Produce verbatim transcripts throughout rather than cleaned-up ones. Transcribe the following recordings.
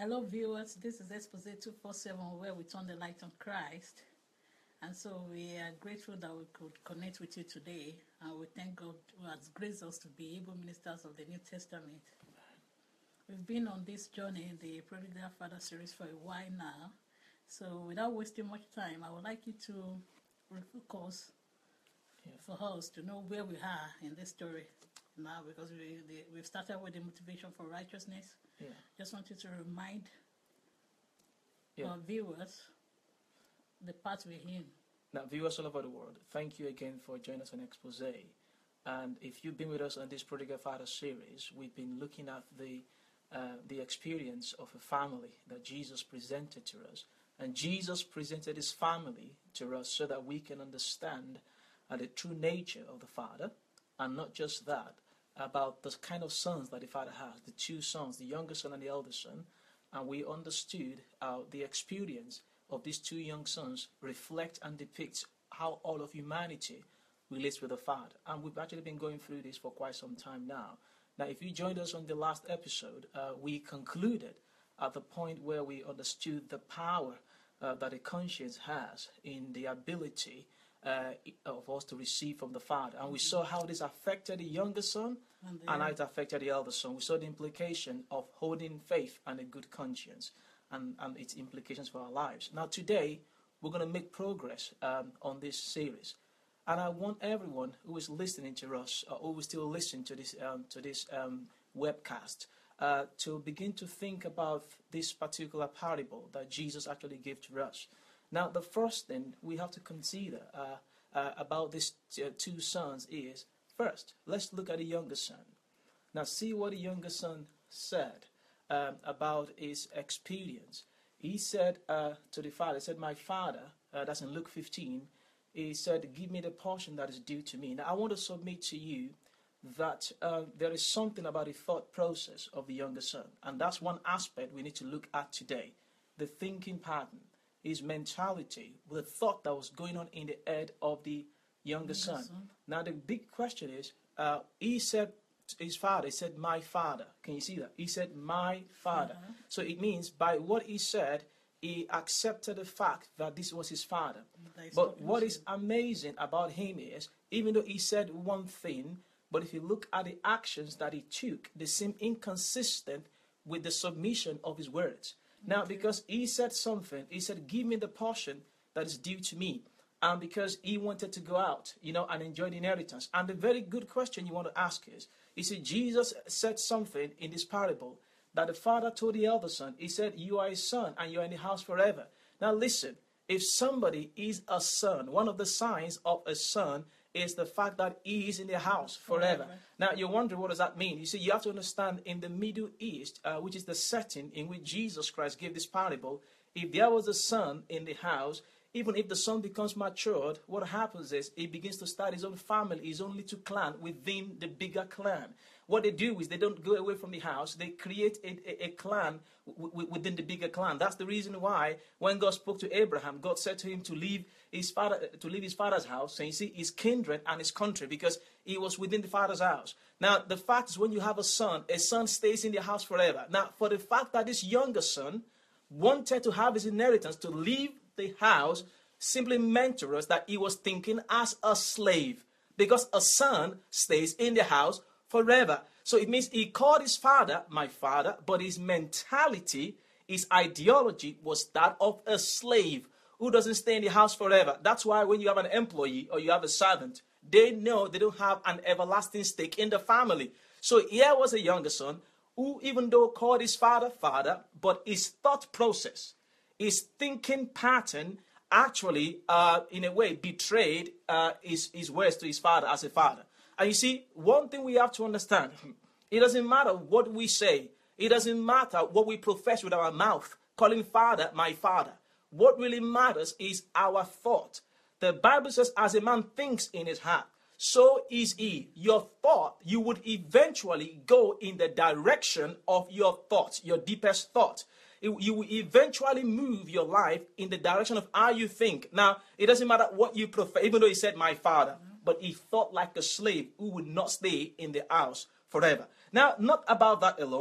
Hello, viewers. This is Expose two forty-seven, where we turn the light on Christ. And so we are grateful that we could connect with you today. And we thank God who has graced us to be able ministers of the New Testament. We've been on this journey in the Prodigal Father series for a while now. So without wasting much time, I would like you to refocus yeah. for us to know where we are in this story now, because we, the, we've started with the motivation for righteousness. Yeah. Just wanted to remind yeah. our viewers the part we're in. Now, viewers all over the world, thank you again for joining us on Expose. And if you've been with us on this Prodigal Father series, we've been looking at the uh, the experience of a family that Jesus presented to us. And Jesus presented his family to us so that we can understand uh, the true nature of the Father, and not just that, about the kind of sons that the Father has, the two sons, the younger son and the elder son. And we understood uh, the experience of these two young sons reflect and depict how all of humanity relates with the Father. And we've actually been going through this for quite some time now. Now, if you joined us on the last episode, uh, we concluded at the point where we understood the power uh, that a conscience has in the ability uh, of us to receive from the Father. And we saw how this affected the younger son and, and how it affected the elder son. We saw the implication of holding faith and a good conscience and, and its implications for our lives. Now, today, we're going to make progress um, on this series. And I want everyone who is listening to us, or who will still listen to this um, to this um, webcast, uh, to begin to think about this particular parable that Jesus actually gave to us. Now, the first thing we have to consider uh, uh, about these uh, two sons is, first, let's look at the younger son. Now, see what the younger son said um, about his experience. He said uh, to the father, he said, my father, uh, that's in Luke fifteen, he said, give me the portion that is due to me. Now, I want to submit to you that uh, there is something about the thought process of the younger son. And that's one aspect we need to look at today. The thinking pattern, his mentality, the thought that was going on in the head of the younger, younger son. son. Now, the big question is, uh, he said to his father, he said, my father. Can you see that? He said, my father. Uh-huh. So it means by what he said, he accepted the fact that this was his father. But what is amazing about him is, even though he said one thing, but if you look at the actions that he took, they seem inconsistent with the submission of his words. Okay. Now, because he said something, he said, give me the portion that is due to me. And because he wanted to go out, you know, and enjoy the inheritance. And the very good question you want to ask is, you see, Jesus said something in this parable that the father told the elder son. He said, you are a son and you are in the house forever. Now listen, if somebody is a son, one of the signs of a son is the fact that he is in the house forever. forever. Now you're wondering, what does that mean? You see, you have to understand, in the Middle East, uh, which is the setting in which Jesus Christ gave this parable, if there was a son in the house, even if the son becomes matured, what happens is he begins to start his own family, his own little clan within the bigger clan. What they do is they don't go away from the house. They create a, a, a clan w- w- within the bigger clan. That's the reason why when God spoke to Abraham, God said to him to leave his father, to leave his father's house. So you see, his kindred and his country, because he was within the father's house. Now, the fact is, when you have a son, a son stays in the house forever. Now, for the fact that this younger son wanted to have his inheritance, to leave the house, simply meant to us that he was thinking as a slave, because a son stays in the house forever. So it means he called his father my father, but his mentality, his ideology was that of a slave who doesn't stay in the house forever. That's why when you have an employee or you have a servant, they know they don't have an everlasting stake in the family. So here was a younger son who, even though called his father father, but his thought process, his thinking pattern actually, uh, in a way, betrayed uh, his, his words to his father as a father. And you see, one thing we have to understand, it doesn't matter what we say. It doesn't matter what we profess with our mouth, calling Father my Father. What really matters is our thought. The Bible says, as a man thinks in his heart, so is he. Your thought, you would eventually go in the direction of your thoughts, your deepest thought. You will eventually move your life in the direction of how you think. Now, it doesn't matter what you profess, even though he said my father, but he thought like a slave who would not stay in the house forever. Now, not about that alone.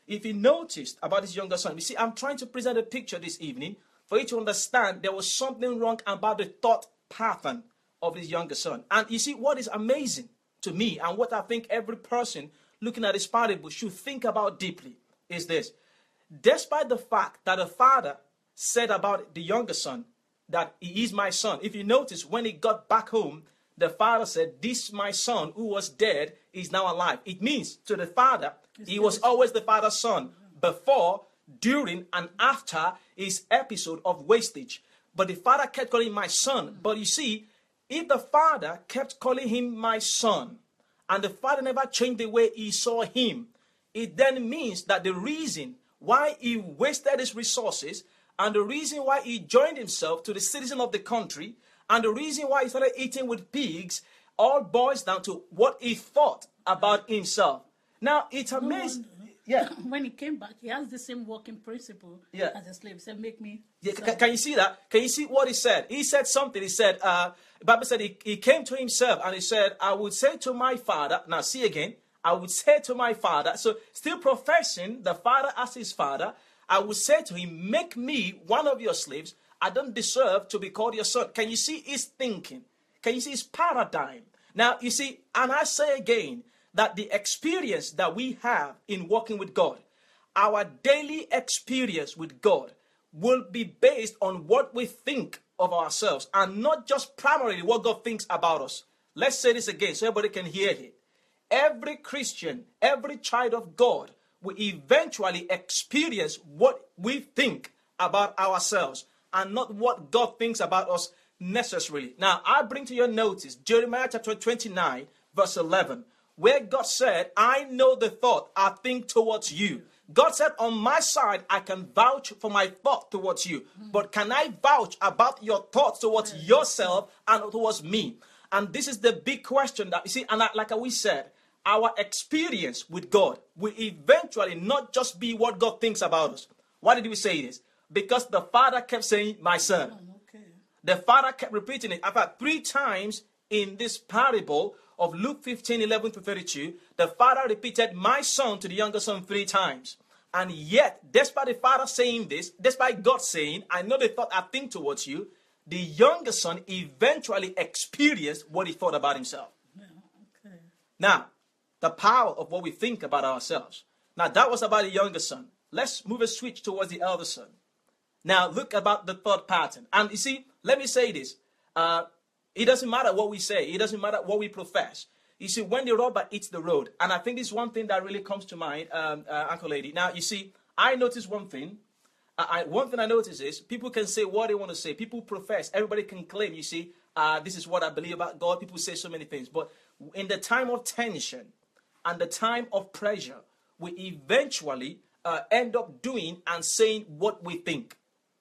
if you noticed about this younger son, you see, I'm trying to present a picture this evening for you to understand there was something wrong about the thought pattern of this younger son. And you see, what is amazing to me and what I think every person looking at this parable should think about deeply is this. Despite the fact that the father said about the younger son that he is my son, if you notice, when he got back home, the father said, this my son who was dead is now alive. It means to the father, he was always the father's son before, during, and after his episode of wastage. But the father kept calling him my son. But you see, if the father kept calling him my son, and the father never changed the way he saw him, it then means that the reason why he wasted his resources, and the reason why he joined himself to the citizen of the country, and the reason why he started eating with pigs, all boils down to what he thought about himself. Now, it's amazing. Yeah. When he came back, he has the same working principle yeah. as a slave. He said, make me. Yeah, can, can you see that? Can you see what he said? He said something. He said, uh, the Bible said he, he came to himself and he said, I would say to my father, now see again, I would say to my father, so still professing the father as his father, I would say to him, make me one of your slaves. I don't deserve to be called your son. Can you see his thinking? Can you see his paradigm? Now, you see, and I say again, that the experience that we have in walking with God, our daily experience with God, will be based on what we think of ourselves and not just primarily what God thinks about us. Let's say this again so everybody can hear it. Every Christian, every child of God will eventually experience what we think about ourselves and not what God thinks about us necessarily. Now, I bring to your notice Jeremiah chapter twenty-nine, verse eleven. Where God said, I know the thought I think towards you. God said, on my side, I can vouch for my thought towards you. But can I vouch about your thoughts towards yourself and towards me? And this is the big question that, you see, and like we said, our experience with God will eventually not just be what God thinks about us. Why did we say this? Because the father kept saying, my son. Okay. The father kept repeating it. In fact, three times in this parable of Luke fifteen, eleven to thirty-two, the father repeated, my son, to the younger son three times. And yet, despite the father saying this, despite God saying, I know the thought I think towards you, the younger son eventually experienced what he thought about himself. Yeah, okay. Now, the power of what we think about ourselves. Now, that was about the younger son. Let's move a switch towards the elder son. Now, look about the thought pattern. And you see, let me say this. Uh, It doesn't matter what we say. It doesn't matter what we profess. You see, when the rubber hits the road, and I think this is one thing that really comes to mind, um, uh, Uncle Lady. Now, you see, I notice one thing. I, I, one thing I notice is people can say what they want to say. People profess. Everybody can claim, you see, uh, this is what I believe about God. People say so many things. But in the time of tension and the time of pressure, we eventually uh, end up doing and saying what we think.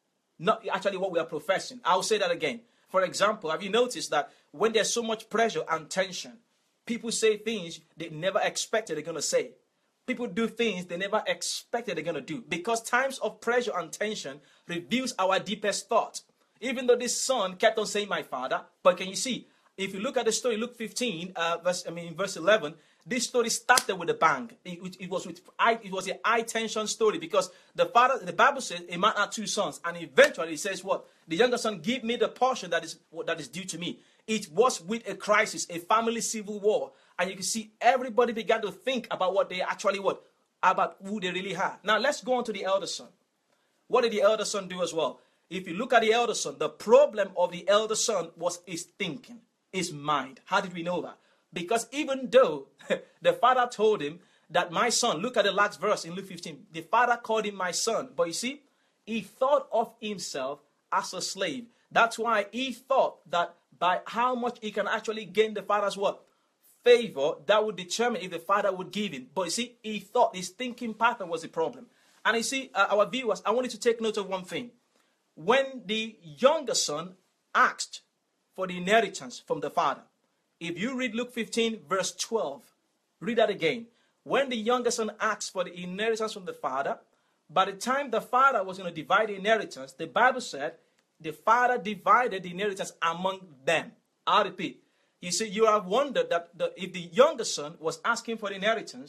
Not actually what we are professing. I'll say that again. For example, have you noticed that when there's so much pressure and tension, people say things they never expected they're going to say. People do things they never expected they're going to do. Because times of pressure and tension reveals our deepest thoughts. Even though this son kept on saying, my father, but can you see, if you look at the story, Luke fifteen, uh, verse, I mean, verse eleven, this story started with a bang. It, it, it was with it was a high tension story because the father, the Bible says, a man had two sons, and eventually he says, "What? The younger son, give me the portion that is that is due to me." It was with a crisis, a family civil war, and you can see everybody began to think about what they actually what about who they really had. Now let's go on to the elder son. What did the elder son do as well? If you look at the elder son, the problem of the elder son was his thinking, his mind. How did we know that? Because even though the father told him that my son, look at the last verse in Luke fifteen, the father called him my son. But you see, he thought of himself as a slave. That's why he thought that by how much he can actually gain the father's what? Favor, that would determine if the father would give him. But you see, he thought his thinking pattern was the problem. And you see, uh, our viewers, I want you to take note of one thing. When the younger son asked for the inheritance from the father, if you read Luke fifteen, verse twelve, read that again. When the younger son asked for the inheritance from the father, by the time the father was going to divide the inheritance, the Bible said the father divided the inheritance among them. I'll repeat. You see, you have wondered that the, if the younger son was asking for the inheritance,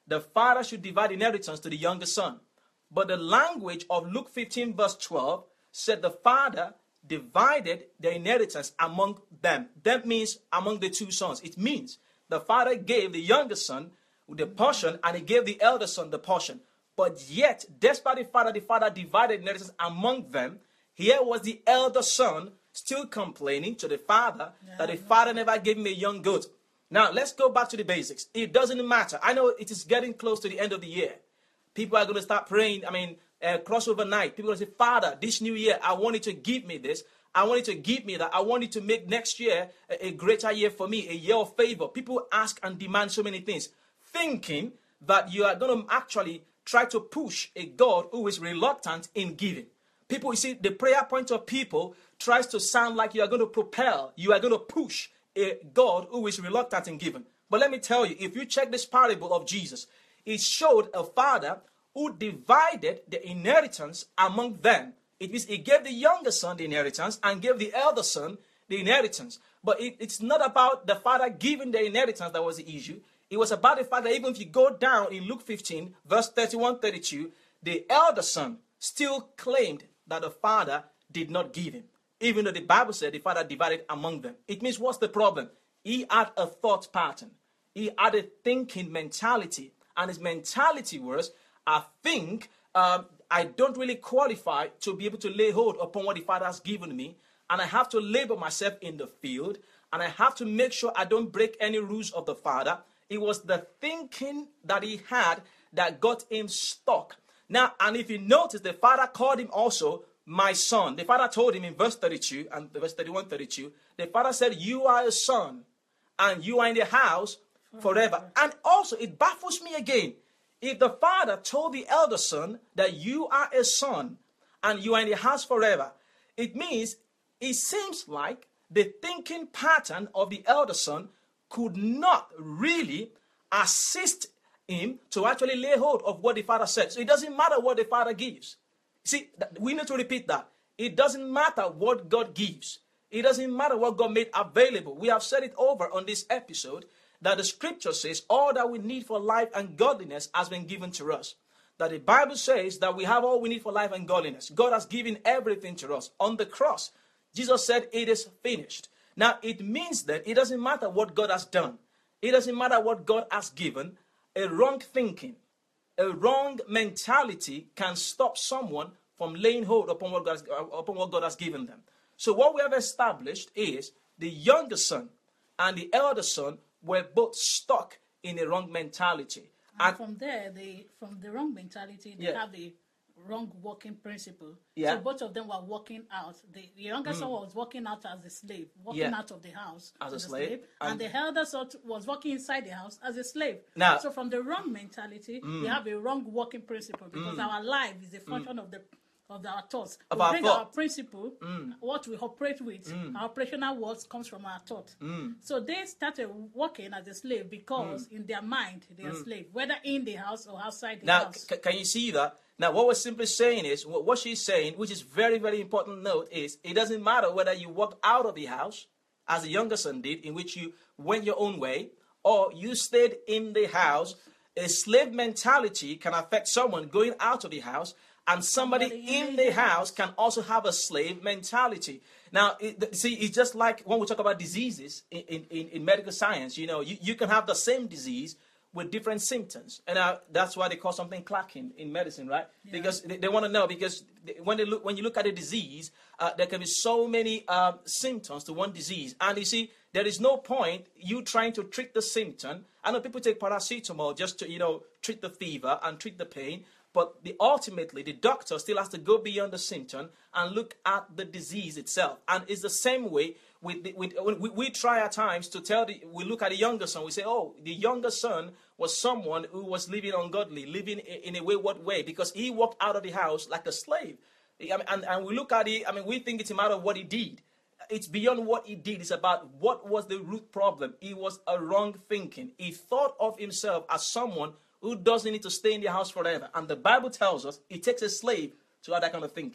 the father should divide inheritance to the younger son. But the language of Luke fifteen verse twelve said the father divided the inheritance among them. That means among the two sons. It means the father gave the younger son the portion and he gave the elder son the portion. But yet, despite the father, the father divided inheritance among them. Here was the elder son still complaining to the father yeah, that the father never gave him a young goat. Now, let's go back to the basics. It doesn't matter. I know it is getting close to the end of the year. People are going to start praying, I mean, uh, crossover night. People are going to say, Father, this new year, I want you to give me this. I want you to give me that. I want you to make next year a, a greater year for me, a year of favor. People ask and demand so many things, thinking that you are going to actually try to push a God who is reluctant in giving. People, you see, the prayer point of people tries to sound like you are going to propel, you are going to push a God who is reluctant in giving. But let me tell you, if you check this parable of Jesus, it showed a father who divided the inheritance among them. It means he gave the younger son the inheritance and gave the elder son the inheritance. But it, it's not about the father giving the inheritance that was the issue. It was about the fact that even if you go down in Luke fifteen, verse thirty-one, thirty-two, the elder son still claimed that the father did not give him, even though the Bible said the father divided among them. It means, what's the problem? He had a thought pattern. He had a thinking mentality. And his mentality was, I think um, I don't really qualify to be able to lay hold upon what the father has given me. And I have to labor myself in the field. And I have to make sure I don't break any rules of the father. It was the thinking that he had that got him stuck. Now, and if you notice, the father called him also my son. The father told him in verse thirty-two and verse thirty-one, thirty-two, the father said, you are a son and you are in the house forever. And also it baffles me again. If the father told the elder son that you are a son and you are in the house forever, it means it seems like the thinking pattern of the elder son could not really assist him to actually lay hold of what the father said. So it doesn't matter what the father gives. See, we need to repeat that. It doesn't matter what God gives. It doesn't matter what God made available. We have said it over on this episode that the scripture says all that we need for life and godliness has been given to us. That the Bible says that we have all we need for life and godliness. God has given everything to us. On the cross, Jesus said it is finished. Now, it means that it doesn't matter what God has done. It doesn't matter what God has given. A wrong thinking, a wrong mentality can stop someone from laying hold upon what God has, upon what God has given them. So what we have established is the younger son and the elder son were both stuck in a wrong mentality. And, and from there, they from the wrong mentality, they yeah. have the wrong working principle. Yeah. So both of them were working out. The, the younger mm. son was working out as a slave, working yeah. out of the house as, as a slave, slave, and, and the elder son was working inside the house as a slave. Now, so from the wrong mentality, mm. we have a wrong working principle because mm. our life is a function mm. of the of our thoughts. Of we our bring thought. our principle, mm. what we operate with, mm. our operational words comes from our thought. Mm. So they started working as a slave because mm. in their mind they are mm. slave, whether in the house or outside the now, house. Now, c- can you see that? Now, what we're simply saying is, what she's saying, which is very, very important note, is it doesn't matter whether you walk out of the house, as the younger son did, in which you went your own way, or you stayed in the house. A slave mentality can affect someone going out of the house, and somebody, somebody in, in the house, house can also have a slave mentality. Now, it, see, it's just like when we talk about diseases in, in, in medical science, you know, you, you can have the same disease with different symptoms. And uh, that's why they call something clacking in medicine, right? Yeah. Because they, they want to know, because they, when they look, when you look at a disease, uh, there can be so many uh, symptoms to one disease. And you see, there is no point you trying to treat the symptom. I know people take paracetamol just to, you know, treat the fever and treat the pain. But the, ultimately, the doctor still has to go beyond the symptom and look at the disease itself. And it's the same way with, the, with we, we try at times to tell the, we look at the younger son, we say, oh, the younger son was someone who was living ungodly, living in a wayward way, because he walked out of the house like a slave. I mean, and, and we look at it, I mean, we think it's a matter of what he did. It's beyond what he did. It's about what was the root problem. It was a wrong thinking. He thought of himself as someone who doesn't need to stay in the house forever. And the Bible tells us it takes a slave to have that kind of thinking.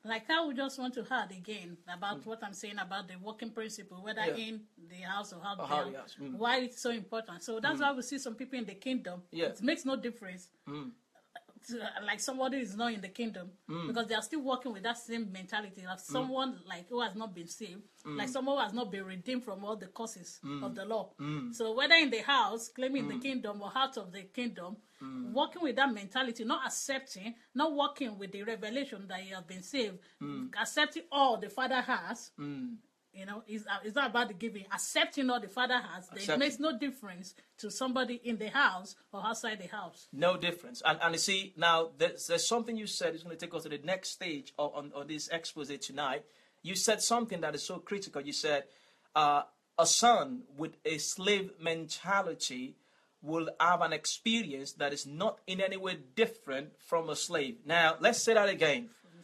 Like I would just want to add again about mm. what I'm saying about the working principle, whether yeah. in the house or out or there, mm. why it's so important. So that's mm. why we see some people in the kingdom. Yeah. It makes no difference. Mm. Like somebody is not in the kingdom mm. because they are still working with that same mentality of someone mm. like who has not been saved, mm. like someone who has not been redeemed from all the curses mm. of the law. Mm. So whether in the house, claiming mm. the kingdom, or out of the kingdom, mm. working with that mentality, not accepting, not working with the revelation that you have been saved, mm. accepting all the Father has. Mm. You know, it's, uh, it's not about the giving. Accepting all the Father has, it makes no difference to somebody in the house or outside the house. No difference. And and you see, now, there's, there's something you said is going to take us to the next stage of, on, on this expose tonight. You said something that is so critical. You said, uh, a son with a slave mentality will have an experience that is not in any way different from a slave. Now, let's say that again.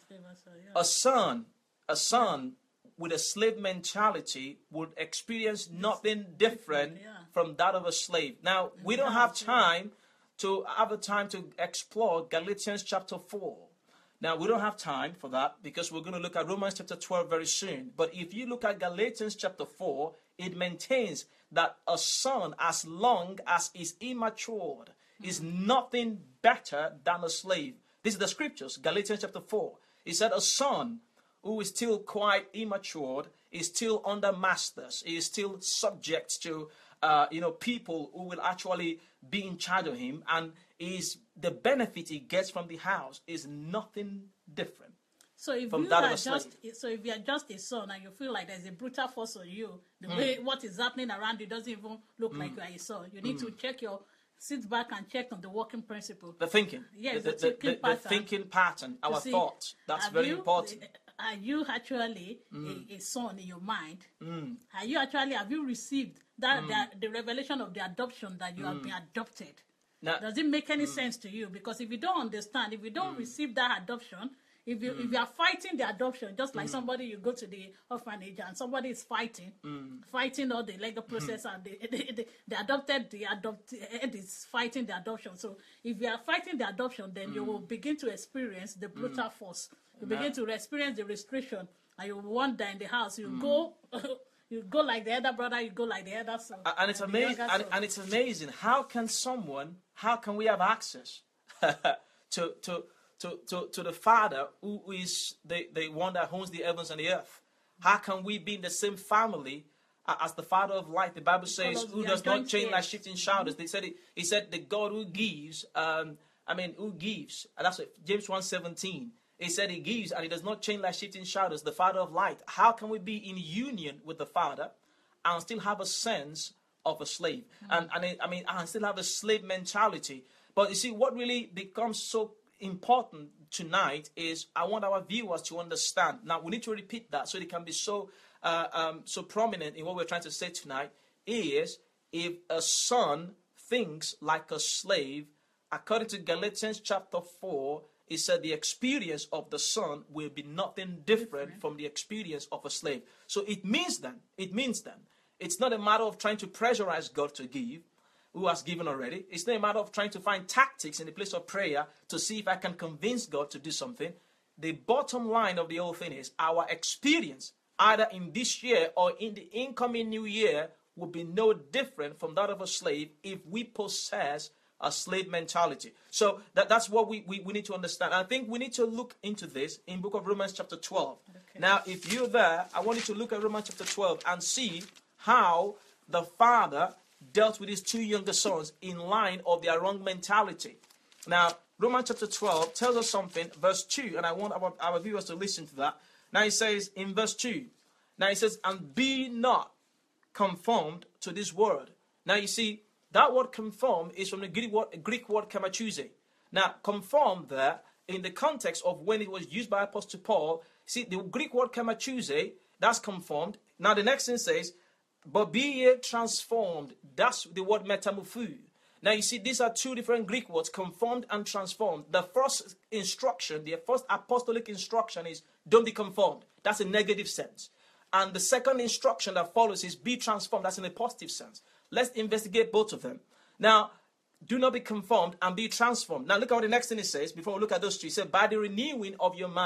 A son, a son... with a slave mentality would experience nothing different yeah. from that of a slave. Now, we don't have time to have a time to explore Galatians chapter four. Now, we don't have time for that because we're going to look at Romans chapter twelve very soon. But if you look at Galatians chapter four, it maintains that a son, as long as is immatured, mm. is nothing better than a slave. This is the scriptures, Galatians chapter four. It said a son who is still quite immature, is still under masters, is still subject to, uh, you know, people who will actually be in charge of him, and is the benefit he gets from the house is nothing different. So if from you that are of a just, slave. so if you are just a son and you feel like there's a brutal force on you, the mm. way what is happening around you doesn't even look mm. like you are a son. You need mm. to check your. Sit back and check on the working principle. The thinking. Yes, the, the, the, thinking, the, pattern. the thinking pattern, our see, thoughts. That's very you, important. Are you actually mm. a, a son in your mind? Mm. Are you actually, have you received that mm. the, the revelation of the adoption that you mm. have been adopted? Now, does it make any mm. sense to you? Because if you don't understand, if you don't mm. receive that adoption, If you mm. if you are fighting the adoption, just like mm. somebody, you go to the orphanage and somebody is fighting, mm. fighting all the legal process, mm. and the, the, the, the adopted, the adopted is fighting the adoption. So if you are fighting the adoption, then mm. you will begin to experience the brutal mm. force. You begin to experience the restriction, and you wonder in the house. You mm. go, you go like the other brother, you go like the other son. And it's amazing. And, and it's amazing. How can someone? How can we have access to to To, to, to the Father who is the, the one that owns the heavens and the earth? How can we be in the same family as the Father of light? The Bible says, who does not change like shifting shadows. They said it, he said the God who gives, um, I mean, who gives, and that's what James one seventeen. He said he gives and he does not change like shifting shadows, the Father of light. How can we be in union with the Father and still have a sense of a slave? Mm-hmm. And, and I mean, and still have a slave mentality. But you see, what really becomes so important tonight is I want our viewers to understand. Now, we need to repeat that so they can be so uh, um, so prominent in what we're trying to say tonight, is if a son thinks like a slave, according to Galatians chapter four, it said the experience of the son will be nothing different okay. from the experience of a slave. So it means then, it means then, it's not a matter of trying to pressurize God to give, who has given already. It's not a matter of trying to find tactics in the place of prayer to see if I can convince God to do something. The bottom line of the whole thing is our experience, either in this year or in the incoming new year, will be no different from that of a slave if we possess a slave mentality. So that, that's what we, we, we need to understand. I think we need to look into this in book of Romans chapter twelve. Okay. Now, if you're there, I want you to look at Romans chapter twelve and see how the Father dealt with his two younger sons in line of their wrong mentality. Now, Romans chapter twelve tells us something, verse two, and I want our, our viewers to listen to that. Now it says in verse two, now it says, and be not conformed to this world. Now you see, that word conform is from the Greek word, Greek word kamachuse. Now, conform there, in the context of when it was used by Apostle Paul, see, the Greek word kamachuse, that's conformed. Now the next thing says, but be ye transformed. That's the word metamorpho. Now you see, these are two different Greek words, conformed and transformed. The first instruction, the first apostolic instruction is don't be conformed. That's a negative sense. And the second instruction that follows is be transformed. That's in a positive sense. Let's investigate both of them. Now, do not be conformed and be transformed. Now look at what the next thing it says before we look at those two. It says, by the renewing of your mind.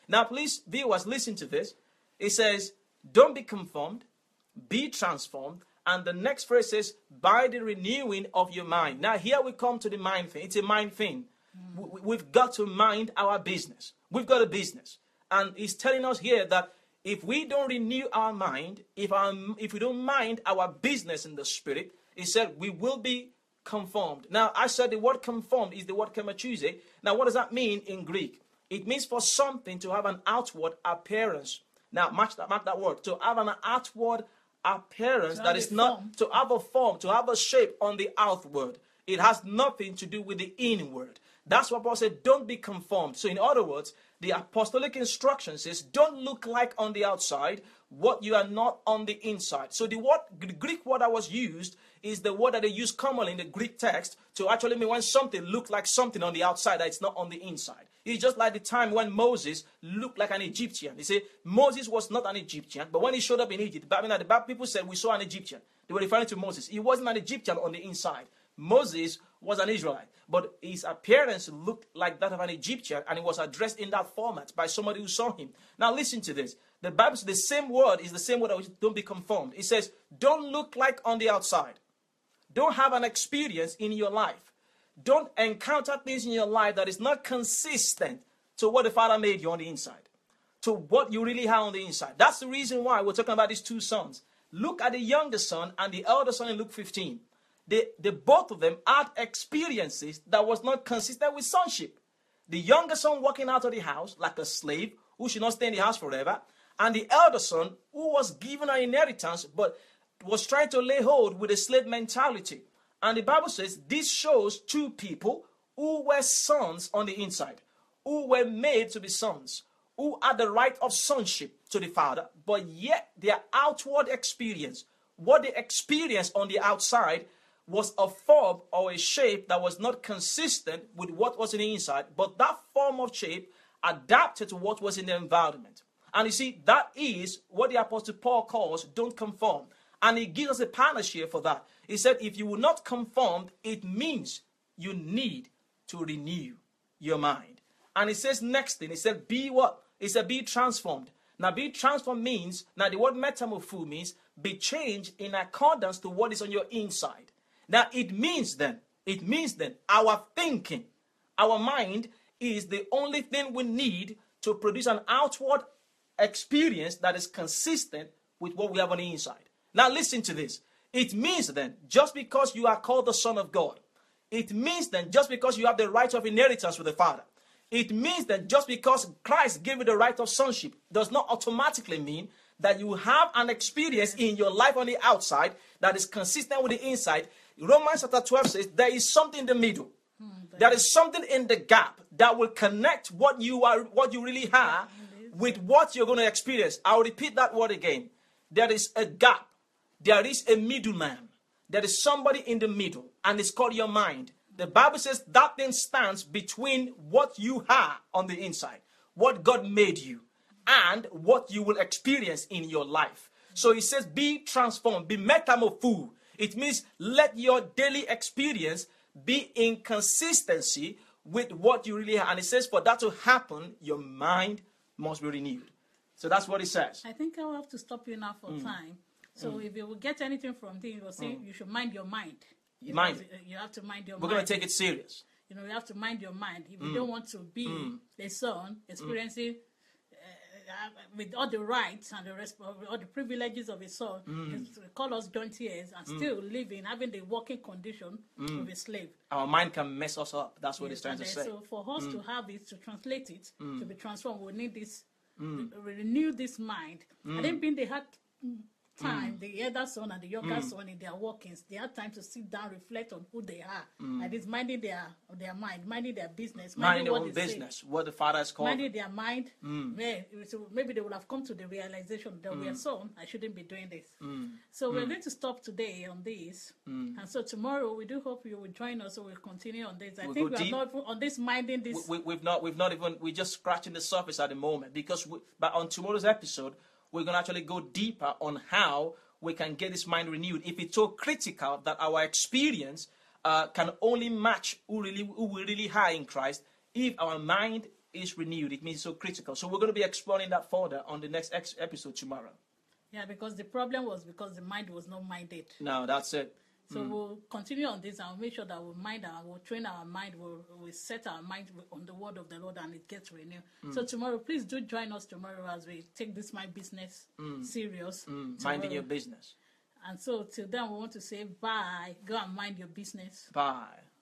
Now, please, viewers, listen to this. It says, don't be conformed, be transformed. And the next phrase says, by the renewing of your mind. Now, here we come to the mind thing. It's a mind thing. Mm. We've got to mind our business. We've got a business. And he's telling us here that if we don't renew our mind, if, our, if we don't mind our business in the spirit, he said we will be conformed. Now, I said the word conformed is the word kemachuse. Now, what does that mean in Greek? It means for something to have an outward appearance. Now, match that, mark that word. To have an outward appearance that is not, form. to have a form, to have a shape on the outward. It has nothing to do with the inward. That's what Paul said, don't be conformed. So in other words, the apostolic instruction says, don't look like on the outside what you are not on the inside. So the word, the Greek word that was used is the word that they use commonly in the Greek text to actually mean when something looked like something on the outside that it's not on the inside. It's just like the time when Moses looked like an Egyptian. They say Moses was not an Egyptian, but when he showed up in Egypt, I mean, the Bible people said we saw an Egyptian. They were referring to Moses. He wasn't an Egyptian on the inside. Moses was an Israelite, but his appearance looked like that of an Egyptian, and he was addressed in that format by somebody who saw him. Now listen to this. The Bible says the same word is the same word that don't be conformed. It says, don't look like on the outside. Don't have an experience in your life. Don't encounter things in your life that is not consistent to what the Father made you on the inside, to what you really have on the inside. That's the reason why we're talking about these two sons. Look at the younger son and the elder son in Luke fifteen. They, they both of them had experiences that was not consistent with sonship. The younger son walking out of the house like a slave who should not stay in the house forever, and the elder son who was given an inheritance but was trying to lay hold with a slave mentality. And the Bible says this shows two people who were sons on the inside, who were made to be sons, who had the right of sonship to the Father, but yet their outward experience, what they experienced on the outside, was a form or a shape that was not consistent with what was in the inside, but that form of shape adapted to what was in the environment. And you see, that is what the Apostle Paul calls don't conform. And he gives us a panacea for that. He said, if you will not conform, it means you need to renew your mind. And he says next thing, he said, be what? He said, be transformed. Now, be transformed means, now the word metamorpho means be changed in accordance to what is on your inside. Now, it means then, it means then, our thinking, our mind is the only thing we need to produce an outward experience that is consistent with what we have on the inside. Now, listen to this. It means then, just because you are called the Son of God, it means then, just because you have the right of inheritance with the Father, it means that just because Christ gave you the right of sonship does not automatically mean that you have an experience in your life on the outside that is consistent with the inside. Romans chapter twelve says there is something in the middle. Hmm, there is something in the gap that will connect what you are, what you really have with what you're going to experience. I'll repeat that word again. There is a gap. There is a middleman. There is somebody in the middle, and it's called your mind. The Bible says that thing stands between what you have on the inside, what God made you, and what you will experience in your life. So he says, be transformed, be metamorpho. It means let your daily experience be in consistency with what you really have. And it says for that to happen, your mind must be renewed. So that's what it says. I think I will have to stop you now for mm. time. So mm. if you will get anything from this, you will say mm. you should mind your mind. You mind. Know, you have to mind your We're mind. We're going to take it serious. You know, you have to mind your mind. If you mm. don't want to be mm. a son experiencing mm. uh, with all the rights and the rest, all the privileges of a son, mm. call us joint heirs and mm. still living, having the working condition mm. of a slave. Our mind can mess us up. That's what yes, it's trying to say. So for us mm. to have it, to translate it, mm. to be transformed, we need this, mm. re- renew this mind. Mm. I didn't mean they had time, mm. the elder son and the younger mm. son in their workings, they had time to sit down, reflect on who they are, mm. and it's minding their their mind, minding their business, minding, minding what their own business, say. what the Father has called, minding their mind. Mm. Yeah, so maybe they would have come to the realization that mm. we are son, I shouldn't be doing this. Mm. So mm. we're going to stop today on this, mm. and so tomorrow we do hope you will join us. So we'll continue on this. I we'll think we are not on this minding this. We, we, we've not, we've not even, we're just scratching the surface at the moment because, we, but on tomorrow's episode, we're going to actually go deeper on how we can get this mind renewed. If it's so critical that our experience uh, can only match who really who we really are in Christ, if our mind is renewed. It means so critical. So we're going to be exploring that further on the next ex- episode tomorrow. Yeah, because the problem was because the mind was not minded. No, that's it. So mm. we'll continue on this and we'll make sure that we'll mind our, we'll train our mind, we'll, we'll set our mind on the word of the Lord and it gets renewed. Mm. So tomorrow, please do join us tomorrow as we take this my business mm. serious. Mm. Minding your business. And so till then, we want to say bye. Go and mind your business. Bye.